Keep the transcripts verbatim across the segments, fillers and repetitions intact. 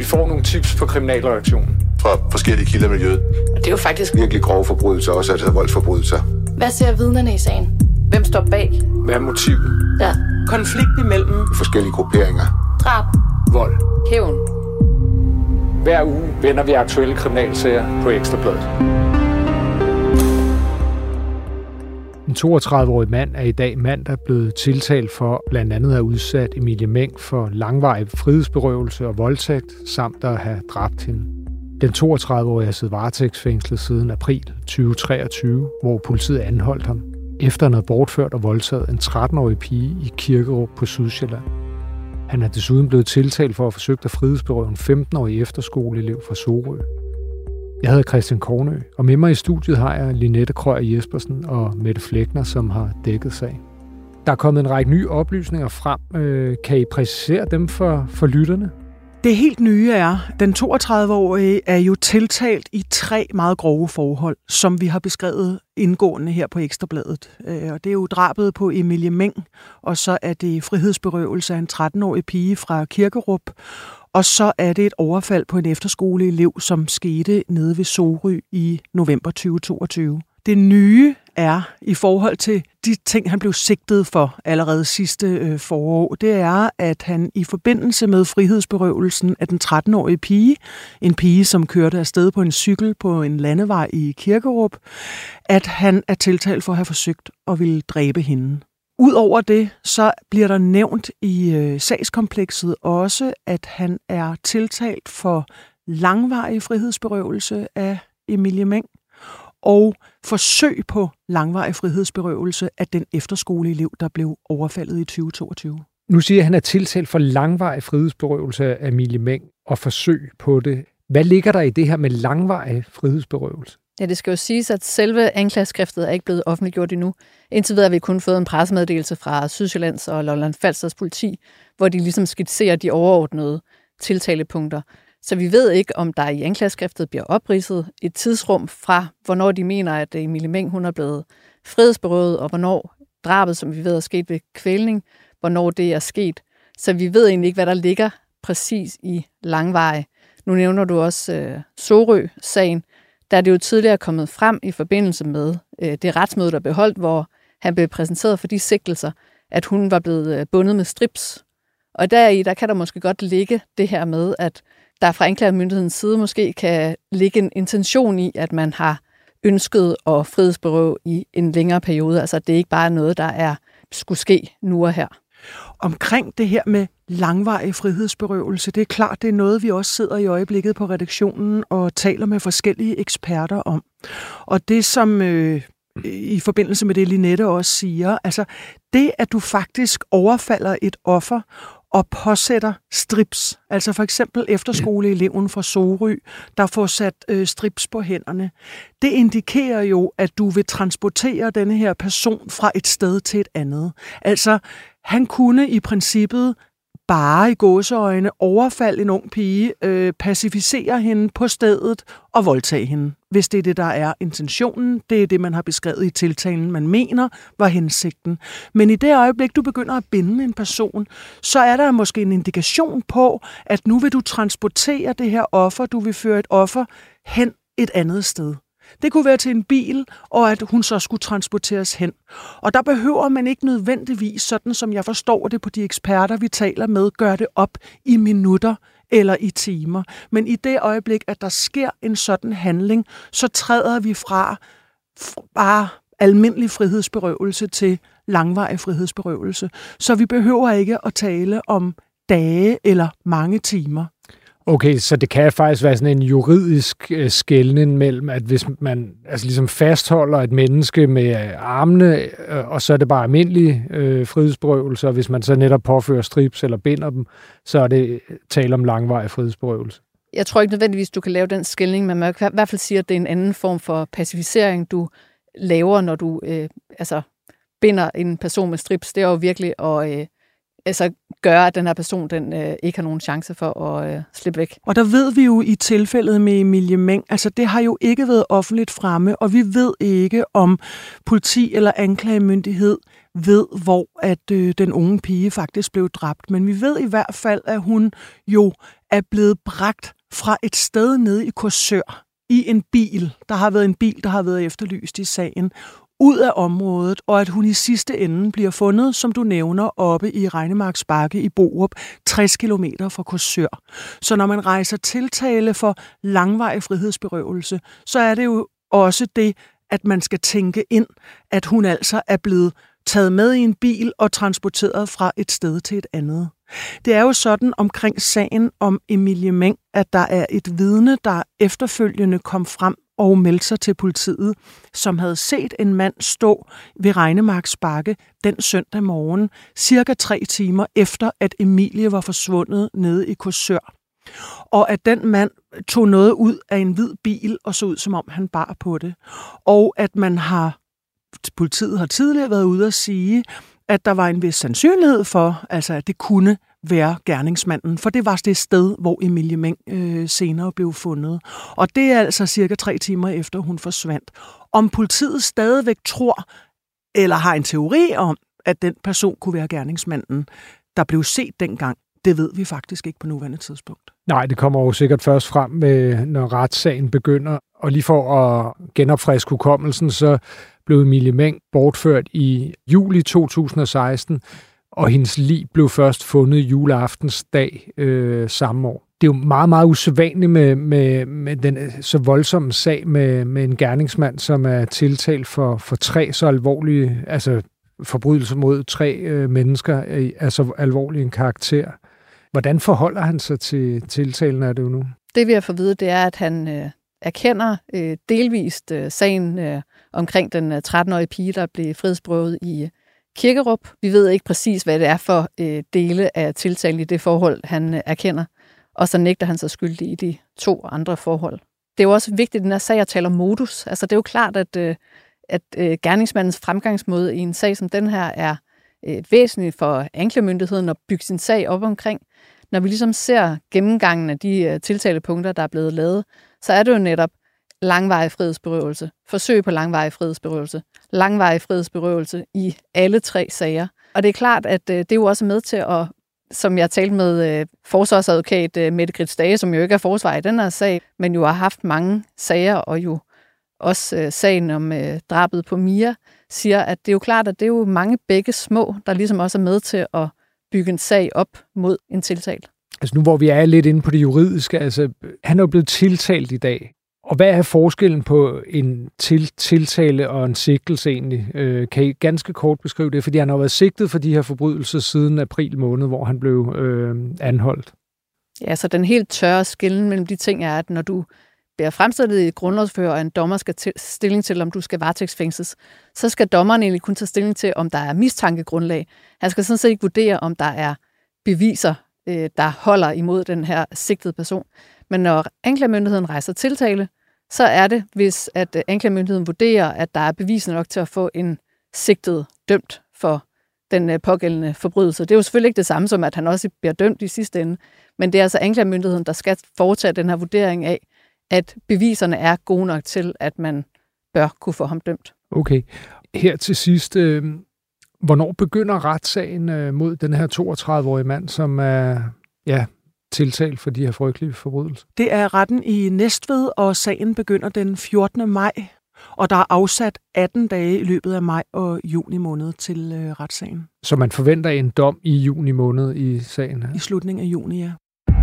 får nogle tips på kriminalreaktionen fra forskellige kilder i miljøet. Og det er jo faktisk virkelig grove forbrydelser, også altså voldsforbrydelser. Hvad ser vidnerne i sagen? Hvem står bag? Hvad er motivet? Ja. Konflikt imellem forskellige grupperinger. Drab. Vold. Hævn. Hver uge vender vi aktuelle kriminalsager på Ekstra Bladet. En toogtredive-årig mand er i dag mandag blevet tiltalt for blandt andet at have udsat Emilie Meng for langvarig frihedsberøvelse og voldtægt, samt at have dræbt hende. Den toogtredive-årige har siddet varetægtsfængslet siden april tyve treogtyve, hvor politiet anholdt ham, efter han havde bortført og voldtaget en tretten-årig pige i Kirkerup på Sydsjælland. Han er desuden blevet tiltalt for at have forsøgt at frihedsberøve en femten-årig efterskoleelev fra Sorø. Jeg hedder Christian Kornø, og med mig i studiet har jeg Linette Krøyer Jespersen og Mette Flækner, som har dækket sagen. Der er kommet en række nye oplysninger frem. Kan I præcisere dem for, for lytterne? Det helt nye er, at den toogtredive-årige er jo tiltalt i tre meget grove forhold, som vi har beskrevet indgående her på Ekstra Bladet. Og det er jo drabet på Emilie Meng, og så er det frihedsberøvelse af en tretten-årig pige fra Kirkerup, og så er det et overfald på en efterskoleelev, som skete nede ved Sorø i november tyve toogtyve. Det nye er, i forhold til de ting, han blev sigtet for allerede sidste øh, forår, det er, at han i forbindelse med frihedsberøvelsen af den tretten-årige pige, en pige, som kørte afsted på en cykel på en landevej i Kirkerup, at han er tiltalt for at have forsøgt at ville dræbe hende. Udover det, så bliver der nævnt i øh, sagskomplekset også, at han er tiltalt for langvarig frihedsberøvelse af Emilie Meng og forsøg på langvarig frihedsberøvelse af den efterskoleelev, der blev overfaldet i tyve toogtyve. Nu siger jeg, at han er tiltalt for langvarig frihedsberøvelse af Emilie Meng og forsøg på det. Hvad ligger der i det her med langvarig frihedsberøvelse? Ja, det skal jo siges, at selve anklageskriftet er ikke blevet offentliggjort endnu. Indtil videre har vi kun fået en pressemeddelelse fra Sydsjællands og Lolland-Falsters politi, hvor de ligesom skitserer de overordnede tiltalepunkter. Så vi ved ikke, om der i anklageskriftet bliver opridset et tidsrum fra, hvornår de mener, at Emilie Meng hun er blevet frihedsberøvet, og hvornår drabet, som vi ved er sket ved kvælning, hvornår det er sket. Så vi ved egentlig ikke, hvad der ligger præcis i langvarig. Nu nævner du også øh, Sorø-sagen. Der er det jo tidligere kommet frem i forbindelse med øh, det retsmøde, der blev holdt, hvor han blev præsenteret for de sigtelser, at hun var blevet øh, bundet med strips. Og deri, der kan der måske godt ligge det her med, at der fra anklagemyndighedens side måske kan ligge en intention i, at man har ønsket at frihedsberøve i en længere periode. Altså, det er ikke bare noget, der er skulle ske nu og her. Omkring det her med langvarig frihedsberøvelse, det er klart, det er noget, vi også sidder i øjeblikket på redaktionen og taler med forskellige eksperter om. Og det, som øh, i forbindelse med det, Linette også siger, altså det, at du faktisk overfalder et offer og påsætter strips, altså for eksempel efterskoleeleven fra Sorø, der får sat øh, strips på hænderne, det indikerer jo, at du vil transportere denne her person fra et sted til et andet. Altså, han kunne i princippet bare i gåseøjne overfalde en ung pige, øh, pacificere hende på stedet og voldtage hende. Hvis det er det, der er intentionen, det er det, man har beskrevet i tiltalen, man mener var hensigten. Men i det øjeblik, du begynder at binde en person, så er der måske en indikation på, at nu vil du transportere det her offer, du vil føre et offer hen et andet sted. Det kunne være til en bil, og at hun så skulle transporteres hen. Og der behøver man ikke nødvendigvis, sådan som jeg forstår det på de eksperter, vi taler med, gøre det op i minutter eller i timer. Men i det øjeblik, at der sker en sådan handling, så træder vi fra bare almindelig frihedsberøvelse til langvarig frihedsberøvelse. Så vi behøver ikke at tale om dage eller mange timer. Okay, så det kan faktisk være sådan en juridisk øh, skelnen mellem, at hvis man altså ligesom fastholder et menneske med armene, øh, og så er det bare almindelig øh, frihedsberøvelse, og hvis man så netop påfører strips eller binder dem, så er det tale om langvarig frihedsberøvelse. Jeg tror ikke nødvendigvis, du kan lave den skelning, men man kan i hvert fald sige, at det er en anden form for pacificering, du laver, når du øh, altså binder en person med strips. Det er jo virkelig at... Øh, altså gøre, at den her person den, øh, ikke har nogen chance for at øh, slippe væk. Og der ved vi jo i tilfældet med Emilie Meng, altså det har jo ikke været offentligt fremme, og vi ved ikke, om politi eller anklagemyndighed ved, hvor at øh, den unge pige faktisk blev dræbt. Men vi ved i hvert fald, at hun jo er blevet bragt fra et sted nede i Korsør i en bil. Der har været en bil, der har været efterlyst i sagen, ud af området, og at hun i sidste ende bliver fundet, som du nævner, oppe i Regnemarks Bakke i Borup, tres kilometer fra Korsør. Så når man rejser tiltale for langvarig frihedsberøvelse, så er det jo også det, at man skal tænke ind, at hun altså er blevet taget med i en bil og transporteret fra et sted til et andet. Det er jo sådan omkring sagen om Emilie Meng, at der er et vidne, der efterfølgende kom frem og meldte sig til politiet, som havde set en mand stå ved Regnemarks Bakke den søndag morgen, cirka tre timer efter, at Emilie var forsvundet nede i Korsør. Og at den mand tog noget ud af en hvid bil og så ud, som om han bar på det. Og at man har, politiet har tidligere været ude at sige, at der var en vis sandsynlighed for, altså at det kunne være gerningsmanden, for det var det sted, hvor Emilie Meng øh, senere blev fundet. Og det er altså cirka tre timer efter, hun forsvandt. Om politiet stadigvæk tror, eller har en teori om, at den person kunne være gerningsmanden, der blev set dengang, det ved vi faktisk ikke på nuværende tidspunkt. Nej, det kommer jo sikkert først frem, med, når retssagen begynder. Og lige for at genopfriske hukommelsen, så blev Emilie Meng bortført i juli to tusind og seksten, og hendes lig blev først fundet juleaftensdag øh, samme år. Det er jo meget, meget usædvanligt med, med, med den så voldsomme sag med, med en gerningsmand, som er tiltalt for, for tre så alvorlige, altså forbrydelser mod tre øh, mennesker af så alvorlig en karakter. Hvordan forholder han sig til tiltalen af det jo nu? Det vi har fået at vide, det er, at han øh, erkender øh, delvist øh, sagen øh, omkring den øh, tretten-årige pige, der blev frihedsberøvet i øh, Kirkerup. Vi ved ikke præcis, hvad det er for øh, dele af tiltalen i det forhold, han øh, erkender. Og så nægter han sig skyldig i de to andre forhold. Det er jo også vigtigt, at den her sag at tale om modus. Altså det er jo klart, at, øh, at øh, gerningsmandens fremgangsmåde i en sag som den her er et væsentligt for anklagemyndigheden at bygge sin sag op omkring. Når vi ligesom ser gennemgangen af de uh, tiltalepunkter, der er blevet lavet, så er det jo netop langvarig frihedsberøvelse, forsøg på langvarig frihedsberøvelse, langvarig frihedsberøvelse i alle tre sager. Og det er klart, at uh, det er jo også med til at, som jeg talte med uh, forsvarsadvokat uh, Mette Grits Dage, som jo ikke er forsvar i den her sag, men jo har haft mange sager, og jo også uh, sagen om uh, drabet på Mia, siger, at det er jo klart, at det er jo mange begge små, der ligesom også er med til at bygge en sag op mod en tiltalt. Altså nu hvor vi er lidt inde på det juridiske, altså han er jo blevet tiltalt i dag. Og hvad er forskellen på en til- tiltale og en sigtelse egentlig? Øh, kan I ganske kort beskrive det? Fordi han har været sigtet for de her forbrydelser siden april måned, hvor han blev øh, anholdt. Ja, så den helt tørre skelnen mellem de ting er, at når du bliver fremstillet i et grundlovsforhør, og en dommer skal tage stilling til, om du skal varetægtsfængsles, så skal dommeren egentlig kun tage stilling til, om der er mistankegrundlag. Han skal sådan set ikke vurdere, om der er beviser, der holder imod den her sigtede person. Men når anklagemyndigheden rejser tiltale, så er det, hvis at anklagemyndigheden vurderer, at der er beviser nok til at få en sigtet dømt for den pågældende forbrydelse. Det er jo selvfølgelig ikke det samme som, at han også bliver dømt i sidste ende, men det er altså anklagemyndigheden, der skal foretage den her vurdering af, at beviserne er gode nok til, at man bør kunne få ham dømt. Okay. Her til sidst, øh, hvornår begynder retssagen øh, mod den her toogtredive-årige mand, som er ja, tiltalt for de her frygtelige forbrydelser? Det er retten i Næstved, og sagen begynder den fjortende maj, og der er afsat atten dage i løbet af maj og juni måned til øh, retssagen. Så man forventer en dom i juni måned i sagen her? I slutningen af juni, ja.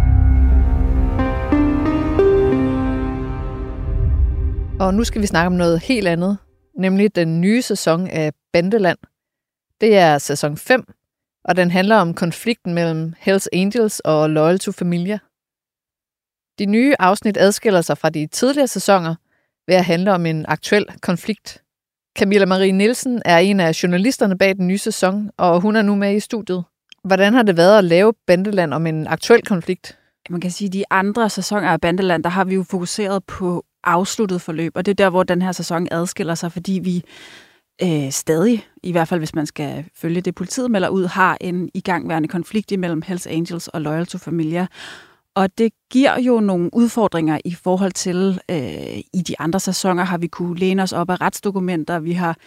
Og nu skal vi snakke om noget helt andet, nemlig den nye sæson af Bandeland. Det er sæson fem, og den handler om konflikten mellem Hells Angels og Loyal to Familia. De nye afsnit adskiller sig fra de tidligere sæsoner ved at handle om en aktuel konflikt. Camilla Marie Nielsen er en af journalisterne bag den nye sæson, og hun er nu med i studiet. Hvordan har det været at lave Bandeland om en aktuel konflikt? Man kan sige, at de andre sæsoner af Bandeland, der har vi jo fokuseret på afsluttet forløb, og det er der, hvor den her sæson adskiller sig, fordi vi øh, stadig, i hvert fald hvis man skal følge det, politiet melder ud, har en igangværende konflikt imellem Hells Angels og Loyal to Familia. Og det giver jo nogle udfordringer i forhold til, øh, i de andre sæsoner har vi kunne læne os op af retsdokumenter, vi har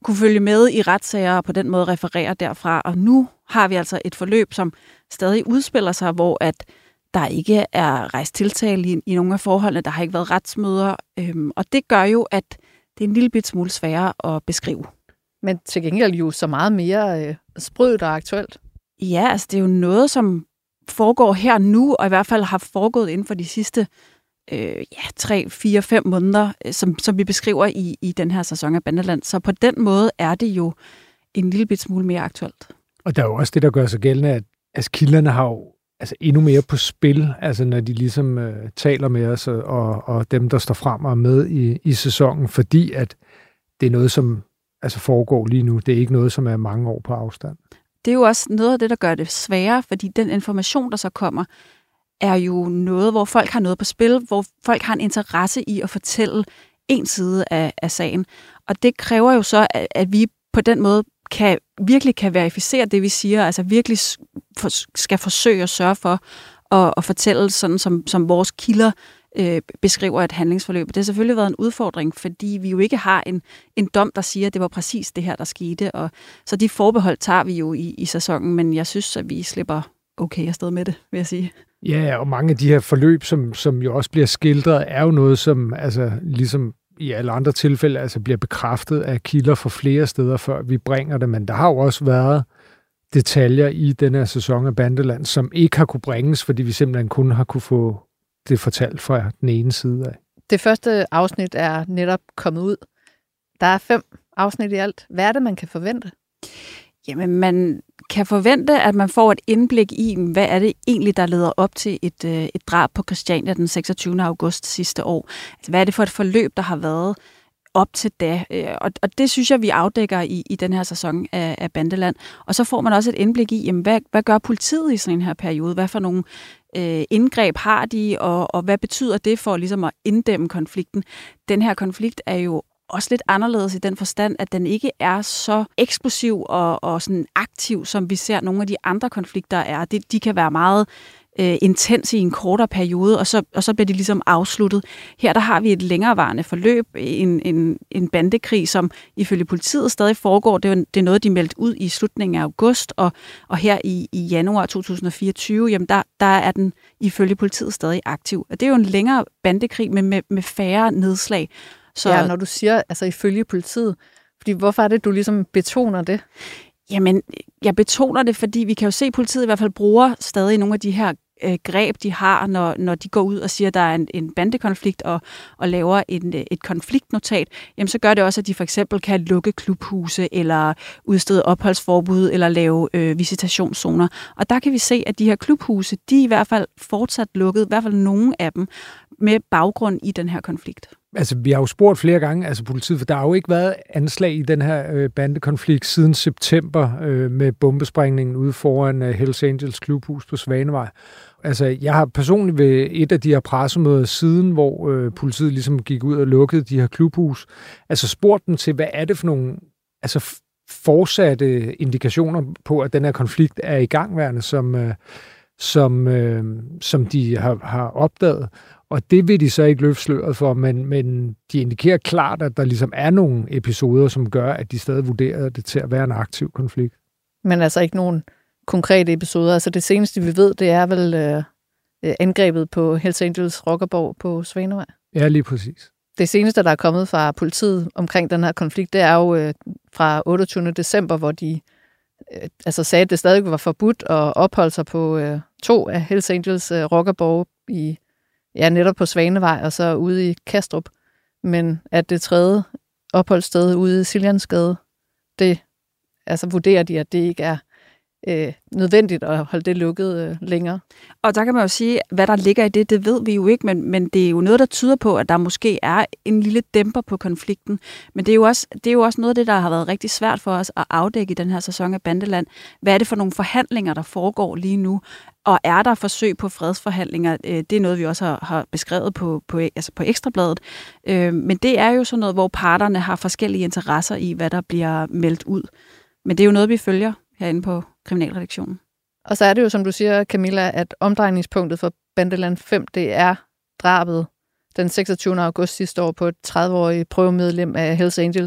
kunne følge med i retssager og på den måde referere derfra. Og nu har vi altså et forløb, som stadig udspiller sig, hvor at der ikke er rejst tiltale i, i nogle af forholdene, der har ikke været retsmøder. Øhm, og det gør jo, at det er en lille bit smule sværere at beskrive. Men til gengæld jo så meget mere øh, sprødt og aktuelt. Ja, altså det er jo noget, som foregår her nu, og i hvert fald har foregået inden for de sidste øh, ja, tre, fire, fem måneder, som, som vi beskriver i, i den her sæson af Bandeland. Så på den måde er det jo en lille bit smule mere aktuelt. Og der er jo også det, der gør sig gældende, at altså, kilderne har jo altså, endnu mere på spil, altså når de ligesom øh, taler med os, og, og dem, der står frem og er med i, i sæsonen, fordi at det er noget, som altså, foregår lige nu. Det er ikke noget, som er mange år på afstand. Det er jo også noget af det, der gør det sværere, fordi den information, der så kommer, er jo noget, hvor folk har noget på spil, hvor folk har en interesse i at fortælle en side af, af sagen. Og det kræver jo så, at, at vi på den måde kan, virkelig kan verificere det, vi siger, altså virkelig for, skal forsøge at sørge for at, at fortælle sådan, som, som vores kilder øh, beskriver et handlingsforløb. Det har selvfølgelig været en udfordring, fordi vi jo ikke har en, en dom, der siger, at det var præcis det her, der skete. Og, så de forbehold tager vi jo i, i sæsonen, men jeg synes, at vi slipper okay afsted med det, vil jeg sige. Ja, og mange af de her forløb, som, som jo også bliver skildret, er jo noget, som altså, ligesom i alle andre tilfælde altså, bliver bekræftet af kilder fra flere steder, før vi bringer det. Men der har jo også været detaljer i den her sæson af Bandeland, som ikke har kunne bringes, fordi vi simpelthen kun har kunne få det fortalt fra den ene side af. Det første afsnit er netop kommet ud. Der er fem afsnit i alt. Hvad er det, man kan forvente? Jamen, man kan forvente, at man får et indblik i, hvad er det egentlig, der leder op til et, et drab på Christiania den seksogtyvende august sidste år. Altså, hvad er det for et forløb, der har været op til da? Og, og det synes jeg, vi afdækker i, i den her sæson af, af Bandeland. Og så får man også et indblik i, jamen, hvad, hvad gør politiet i sådan en her periode? Hvad for nogle øh, indgreb har de, og, og hvad betyder det for ligesom at inddæmme konflikten? Den her konflikt er jo også lidt anderledes i den forstand, at den ikke er så eksplosiv og, og sådan aktiv, som vi ser nogle af de andre konflikter er. De, de kan være meget øh, intense i en kortere periode, og så, og så bliver de ligesom afsluttet. Her der har vi et længerevarende forløb, en, en, en bandekrig, som ifølge politiet stadig foregår. Det er, det er noget, de meldte ud i slutningen af august, og, og her i, i januar to tusind og fireogtyve, jamen der, der er den ifølge politiet stadig aktiv. Og det er jo en længere bandekrig med, med, med færre nedslag. Så ja, når du siger, altså ifølge politiet, fordi hvorfor er det, du ligesom betoner det? Jamen, jeg betoner det, fordi vi kan jo se, at politiet i hvert fald bruger stadig nogle af de her øh, greb, de har, når, når de går ud og siger, at der er en, en bandekonflikt og, og laver en, et konfliktnotat. Jamen, så gør det også, at de for eksempel kan lukke klubhuse, eller udstede opholdsforbud, eller lave øh, visitationszoner. Og der kan vi se, at de her klubhuse, de er i hvert fald fortsat lukket, i hvert fald nogle af dem, med baggrund i den her konflikt. Altså, vi har jo spurgt flere gange, altså politiet, for der har jo ikke været anslag i den her øh, bandekonflikt siden september øh, med bombesprængningen ude foran øh, Hells Angels klubhus på Svanevej. Altså, jeg har personligt ved et af de her pressemøder siden, hvor øh, politiet ligesom gik ud og lukkede de her klubhus, altså spurgt dem til, hvad er det for nogle altså, fortsatte indikationer på, at den her konflikt er i gangværende, som, øh, som, øh, som de har, har opdaget. Og det vil de så ikke løfte sløret for, men, men de indikerer klart, at der ligesom er nogle episoder, som gør, at de stadig vurderer det til at være en aktiv konflikt. Men altså ikke nogen konkrete episoder. Altså det seneste, vi ved, det er vel øh, angrebet på Hells Angels rockerborg på Svanevej. Ja, lige præcis. Det seneste, der er kommet fra politiet omkring den her konflikt, det er jo øh, fra otteogtyvende december, hvor de øh, altså sagde, at det stadig var forbudt at opholde sig på øh, to af Hells Angels øh, rockerborge i ja, netop på Svanevej og så ude i Kastrup. Men at det tredje opholdssted ude i Siljansgade, det altså vurderer de, at det ikke er øh, nødvendigt at holde det lukket øh, længere. Og der kan man jo sige, hvad der ligger i det, det ved vi jo ikke, men, men det er jo noget, der tyder på, at der måske er en lille dæmper på konflikten. Men det er, jo også, det er jo også noget af det, der har været rigtig svært for os at afdække i den her sæson af Bandeland. Hvad er det for nogle forhandlinger, der foregår lige nu? Og er der forsøg på fredsforhandlinger? Det er noget, vi også har, har beskrevet på, på, altså på Ekstrabladet. Men det er jo sådan noget, hvor parterne har forskellige interesser i, hvad der bliver meldt ud. Men det er jo noget, vi følger herinde på Kriminalredaktionen. Og så er det jo, som du siger, Camilla, at omdrejningspunktet for Bandeland fem, det er drabet den seksogtyvende august sidste år på et tredive-årigt prøvemedlem af Hells Angels,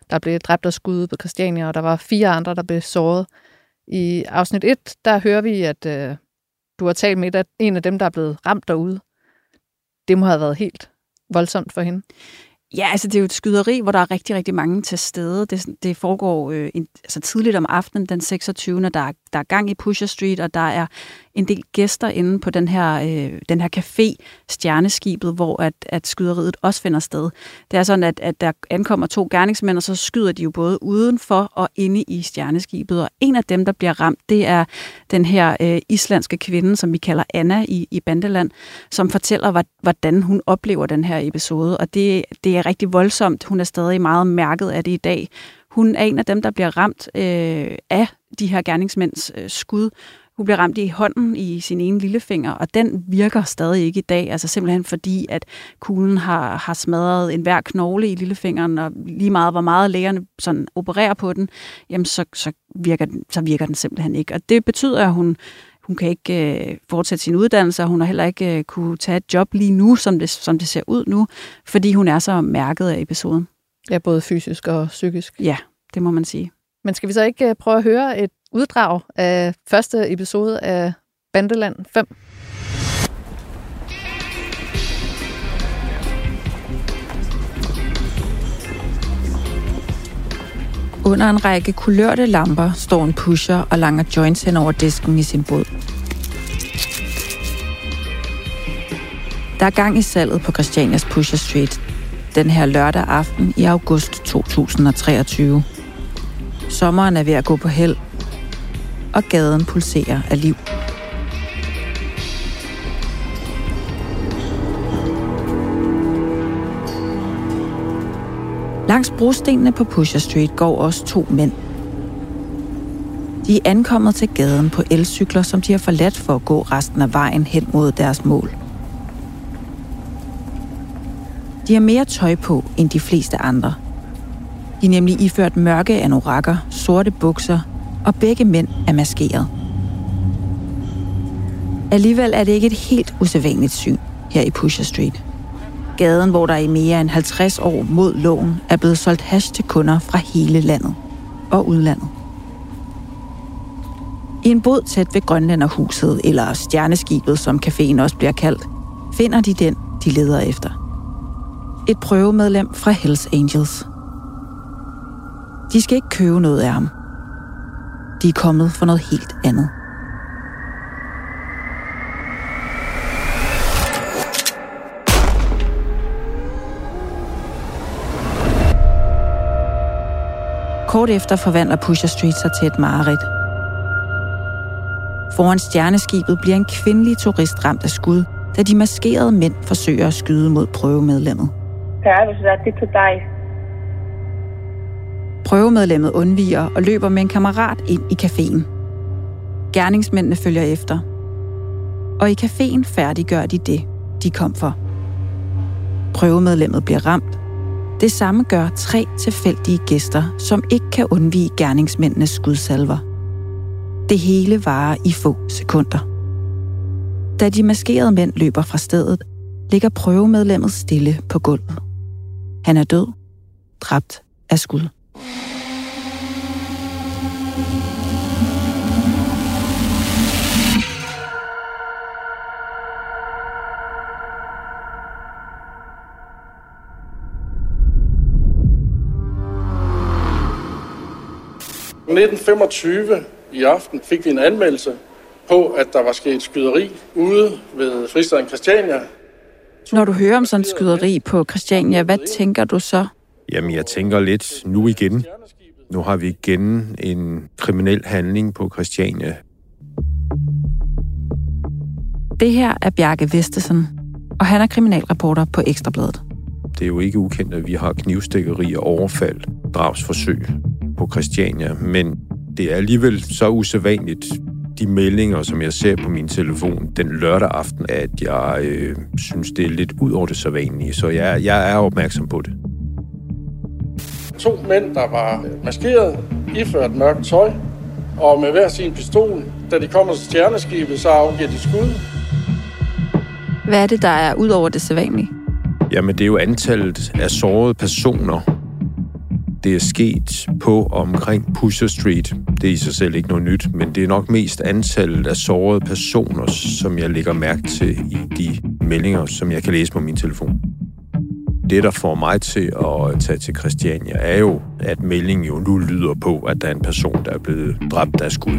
der blev dræbt af skud på Christiania, og der var fire andre, der blev såret. I afsnit et, der hører vi, at øh, du har talt med at en af dem, der er blevet ramt derude. Det må have været helt voldsomt for hende. Ja, altså det er jo et skyderi, hvor der er rigtig, rigtig mange til stede. Det, det foregår øh, en, altså tidligt om aftenen, den seksogtyvende Der er, der er gang i Pusher Street, og der er en del gæster inde på den her, øh, den her café, Stjerneskibet, hvor at, at skyderiet også finder sted. Det er sådan, at, at der ankommer to gerningsmænd, og så skyder de jo både udenfor og inde i Stjerneskibet. Og en af dem, der bliver ramt, det er den her øh, islandske kvinde, som vi kalder Anna i, i Bandeland, som fortæller, hvordan hun oplever den her episode. Og det, det er rigtig voldsomt. Hun er stadig meget mærket af det i dag. Hun er en af dem, der bliver ramt øh, af de her gerningsmænds øh, skud. Hun bliver ramt i hånden i sin ene lillefinger, og den virker stadig ikke i dag. Altså simpelthen fordi, at kuglen har, har smadret enhver knogle i lillefingeren, og lige meget, hvor meget lægerne sådan opererer på den, jamen så, så, virker den, så virker den simpelthen ikke. Og det betyder, at hun, hun kan ikke øh, fortsætte sin uddannelse, og hun har heller ikke øh, kunne tage et job lige nu, som det, som det ser ud nu, fordi hun er så mærket af episoden. Ja, både fysisk og psykisk. Ja, det må man sige. Men skal vi så ikke prøve at høre et uddrag af første episode af Bandeland fem? Under en række kulørte lamper står en pusher og langer joints hen over disken i sin båd. Der er gang i salget på Christianias Pusher Street den her lørdag aften i august to tusind og treogtyve. Sommeren er ved at gå på held, og gaden pulserer af liv. Langs brostenene på Pusher Street går også to mænd. De er ankommet til gaden på elcykler, som de har forladt for at gå resten af vejen hen mod deres mål. De har mere tøj på end de fleste andre. De er nemlig iført mørke anorakker, sorte bukser, og begge mænd er maskeret. Alligevel er det ikke et helt usædvanligt syn her i Pusher Street. Gaden, hvor der i mere end halvtreds år mod loven er blevet solgt hash til kunder fra hele landet og udlandet. I en båd tæt ved Grønlænderhuset, eller Stjerneskibet, som caféen også bliver kaldt, finder de den, de leder efter. Et prøvemedlem fra Hells Angels. De skal ikke købe noget af ham. De er kommet for noget helt andet. Kort efter forvandler Pusher Street sig til et mareridt. Foran Stjerneskibet bliver en kvindelig turist ramt af skud, da de maskerede mænd forsøger at skyde mod prøvemedlemmet. Prøvemedlemmet undviger og løber med en kammerat ind i caféen. Gerningsmændene følger efter. Og i caféen færdiggør de det, de kom for. Prøvemedlemmet bliver ramt. Det samme gør tre tilfældige gæster, som ikke kan undvige gerningsmændenes skudsalver. Det hele varer i få sekunder. Da de maskerede mænd løber fra stedet, ligger prøvemedlemmet stille på gulvet. Han er død, dræbt af skud. nitten femogtyve i aften fik vi en anmeldelse på, at der var sket skyderi ude ved fristaden Christiania. Når du hører om sådan et skyderi på Christiania, hvad tænker du så? Jamen, jeg tænker lidt nu igen. Nu har vi igen en kriminel handling på Christiania. Det her er Bjarke Vestesen, og han er kriminalreporter på Ekstra Bladet. Det er jo ikke ukendt, at vi har knivstikkerier, overfald, drabsforsøg på Christiania, men det er alligevel så usædvanligt, de meldinger, som jeg ser på min telefon den lørdag aften, at jeg øh, synes, det er lidt ud over det sædvanlige, så jeg, jeg er opmærksom på det. To mænd, der var maskeret, iført mørkt tøj, og med hver sin pistol. Da de kommer til Stjerneskibet, så afgiver de skud. Hvad er det, der er ud over det sædvanlige? Jamen, det er jo antallet af sårede personer. det er sket på og omkring Pusher Street. Det er i sig selv ikke noget nyt, men det er nok mest antallet af sårede personer, som jeg lægger mærke til i de meldinger, som jeg kan læse på min telefon. Det, der får mig til at tage til Christiania, er jo, at meldingen jo nu lyder på, at der er en person, der er blevet dræbt af skud.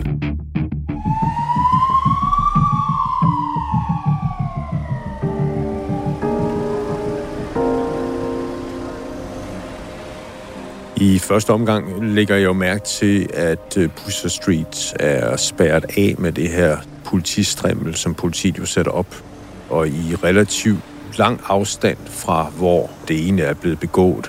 I første omgang lægger jeg jo mærke til, at Pusher Street er spærret af med det her politistrimmel, som politiet jo sætter op. Og i relativt lang afstand fra, hvor det ene er blevet begået.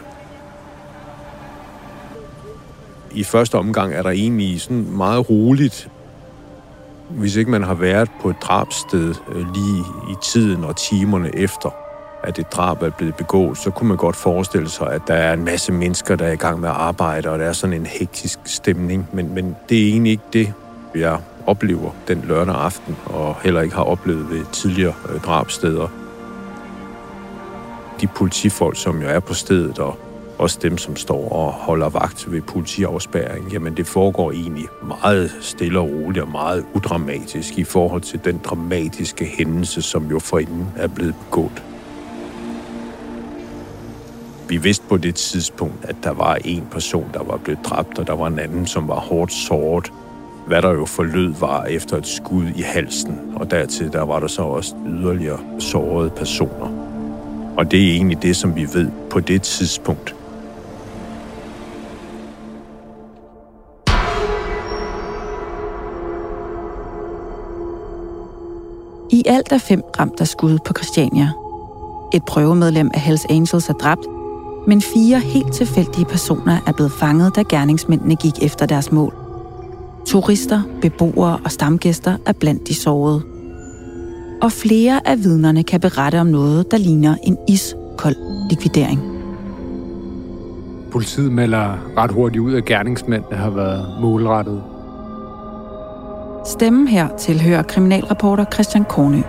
I første omgang er der egentlig sådan meget roligt. Hvis ikke man har været på et drabssted lige i tiden og timerne efter, at et drab er blevet begået, så kunne man godt forestille sig, at der er en masse mennesker, der er i gang med at arbejde, og der er sådan en hektisk stemning. Men, men det er egentlig ikke det, jeg oplever den lørdag aften, og heller ikke har oplevet ved tidligere drabssteder. De politifolk, som jo er på stedet, og også dem, som står og holder vagt ved politiafspærring, jamen det foregår egentlig meget stille og roligt og meget udramatisk i forhold til den dramatiske hændelse, som jo forinden er blevet begået. Vi vidste på det tidspunkt, at der var en person, der var blevet dræbt, og der var en anden, som var hårdt såret. Hvad der jo forlød var efter et skud i halsen, og dertil der var der så også yderligere sårede personer. Og det er egentlig det, som vi ved på det tidspunkt. I alt er fem ramt af skud på Christiania. Et prøvemedlem af Hells Angels er dræbt, men fire helt tilfældige personer er blevet fanget, da gerningsmændene gik efter deres mål. Turister, beboere og stamgæster er blandt de sårede. Og flere af vidnerne kan berette om noget, der ligner en iskold likvidering. Politiet melder ret hurtigt ud, at gerningsmændene har været målrettet. Stemmen her tilhører kriminalreporter Christian Kornø.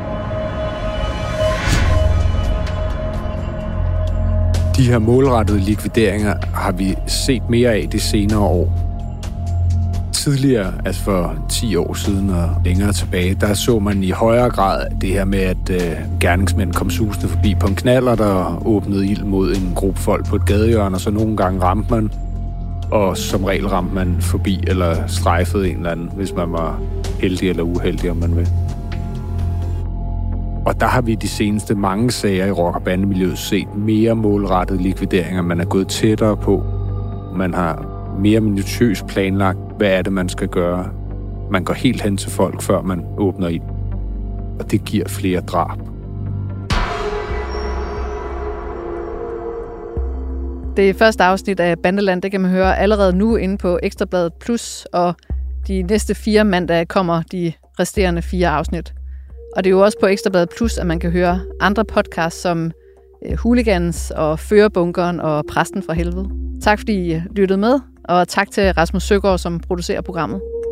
De her målrettede likvideringer har vi set mere af de senere år. Tidligere, altså for ti år siden og længere tilbage, der så man i højere grad det her med, at øh, gerningsmænd kom susende forbi på en knallert og åbnede ild mod en gruppe folk på et gadehjørne, og så nogle gange ramte man, og som regel ramte man forbi eller strejfede en eller anden, hvis man var heldig eller uheldig, om man vil. Og der har vi de seneste mange sager i rock- og bandemiljøet set mere målrettede likvideringer. Man er gået tættere på. Man har mere minutiøst planlagt, hvad er det, man skal gøre. Man går helt hen til folk, før man åbner ild. Og det giver flere drab. Det første afsnit af Bandeland, det kan man høre allerede nu inde på Ekstrabladet Plus, og de næste fire mandage kommer de resterende fire afsnit. Og det er jo også på Ekstrabladet Plus, at man kan høre andre podcasts som Hooligans og Førerbunkeren og Præsten fra Helvede. Tak fordi I lyttede med, og tak til Rasmus Søgaard, som producerer programmet.